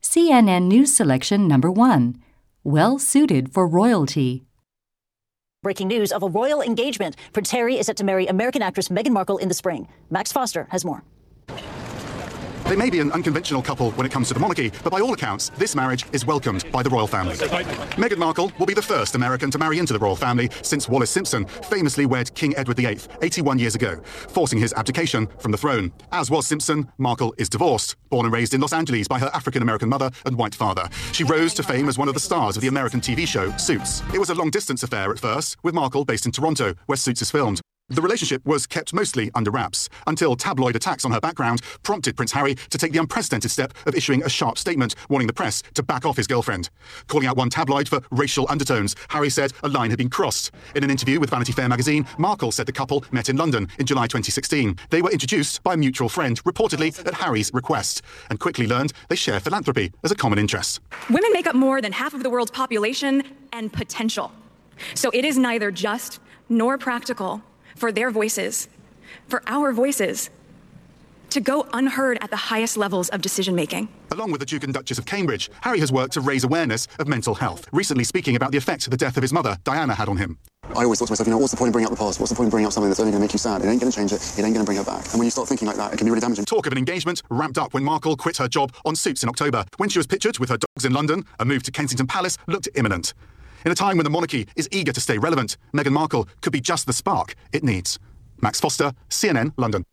CNN News Selection Number 1. Well suited for royalty. Breaking news of a royal engagement. Prince Harry is set to marry American actress Meghan Markle in the spring. Max Foster has more. They may be an unconventional couple when it comes to the monarchy, but by all accounts, this marriage is welcomed by the royal family. Meghan Markle will be the first American to marry into the royal family since Wallis Simpson famously wed King Edward VIII 81 years ago, forcing his abdication from the throne. As was Simpson, Markle is divorced. Born and raised in Los Angeles by her African-American mother and white father, she rose to fame as one of the stars of the American TV show Suits. It was a long-distance affair at first, with Markle based in Toronto, where Suits is filmed. The relationship was kept mostly under wraps until tabloid attacks on her background prompted Prince Harry to take the unprecedented step of issuing a sharp statement warning the press to back off his girlfriend. Calling out one tabloid for racial undertones, Harry said a line had been crossed. In an interview with Vanity Fair magazine, Markle said the couple met in London in July 2016. They were introduced by a mutual friend, reportedly at Harry's request, and quickly learned they share philanthropy as a common interest. Women make up more than half of the world's population and potential. So it is neither just nor practical for their voices, for our voices, to go unheard at the highest levels of decision-making. Along with the Duke and Duchess of Cambridge, Harry has worked to raise awareness of mental health, recently speaking about the effect the death of his mother, Diana, had on him. I always thought to myself, what's the point in bringing up the past? What's the point in bringing up something that's only going to make you sad? It ain't going to change it. It ain't going to bring her back. And when you start thinking like that, it can be really damaging. Talk of an engagement ramped up when Markle quit her job on Suits in October. When she was pictured with her dogs in London, a move to Kensington Palace looked imminent. In a time when the monarchy is eager to stay relevant, Meghan Markle could be just the spark it needs. Max Foster, CNN, London.